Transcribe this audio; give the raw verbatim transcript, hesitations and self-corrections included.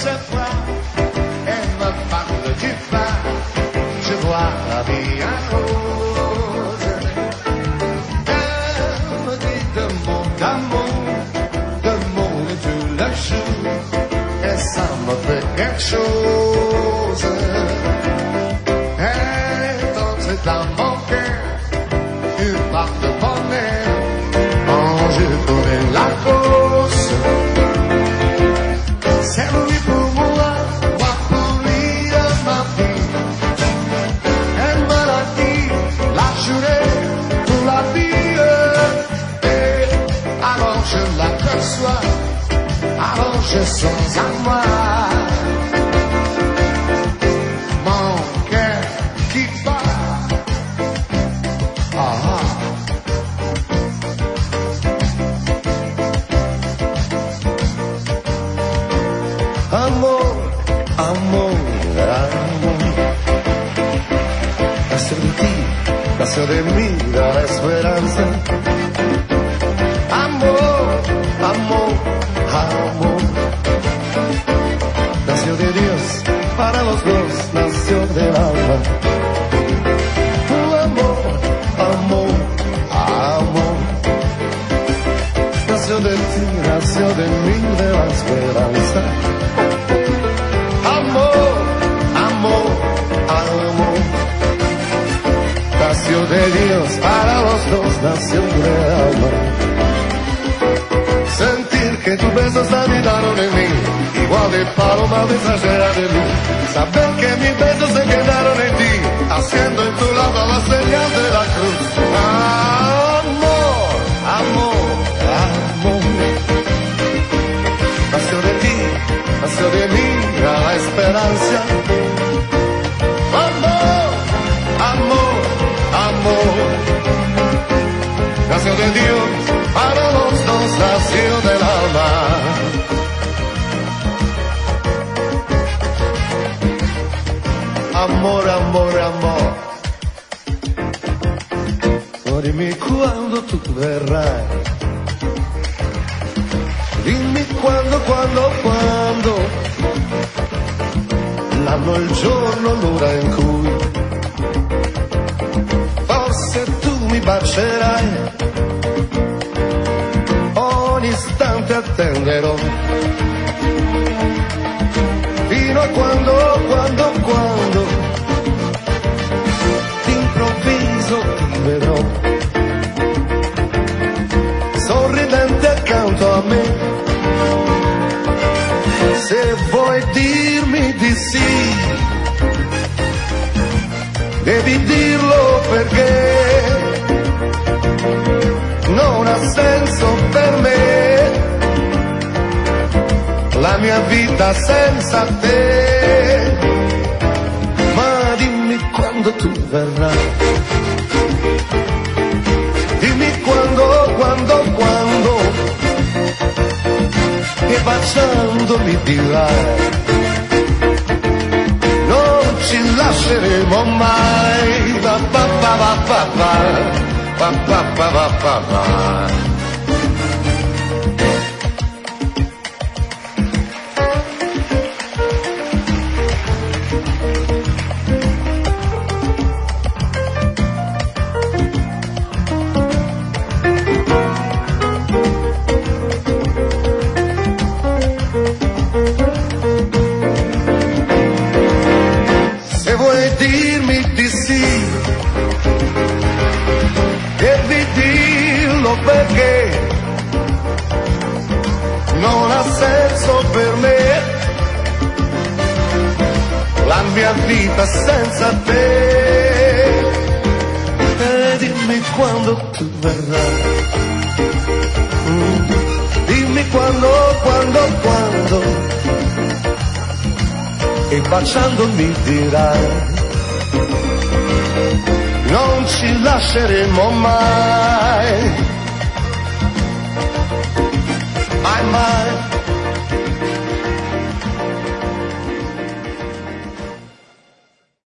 se fa e me parle du pain. Je vois la vie en rose. Elle me dit de mon amour, de mon de tous les jours, et ça me fait quelque chose. Elle danse dans mon cœur une part de bonheur. Quand je connais la cause, c'est lui pour moi, moi pour lui de ma vie. Elle me l'a dit, la journée pour la vie. Et alors je l'aperçois, alors je sens à moi mon cœur qui bat. Ah, ah. Amor, amor, amor. Nació de ti, nació de mí la esperanza. Amor, amor, amor. Nació de Dios, para los dos nació del alma. Amor, amor, amor. Nació de ti, nació de mí de la esperanza. Amor, amor, amor. Nació de Dios, para los dos nació del alma. Sentir que tus besos anidaron en mí, igual de paloma mensajera de luz. Saber que mis besos se quedaron en ti, haciendo en tu lado la señal de la cruz. Amor, amor, amor. Nació de ti, nació de mí la esperanza. Amor, amor, amor. Nació de Dios, para los dos nació del alma. Amor, amor, amor. Oh, dimmi quando tu verrai. Dimmi quando, quando, quando. L'anno, il giorno, l'ora in cui forse tu mi bacerai. Ogni istante attenderò fino a quando, quando, quando d'improvviso ti vedrò sorridente accanto a me. Se vuoi dirmi di sì, devi dirlo perché non ha senso per me la mia vita senza te. Ma dimmi quando tu verrai, dimmi quando, quando, quando, e baciando mi dirai non ci lasceremo mai. Pa pa pa pa pa pa pa pa pa pa pa. Perché non ha senso per me la mia vita senza te. E dimmi quando tu verrai, mm. Dimmi quando, quando, quando, e baciando mi dirai non ci lasceremo mai. My mind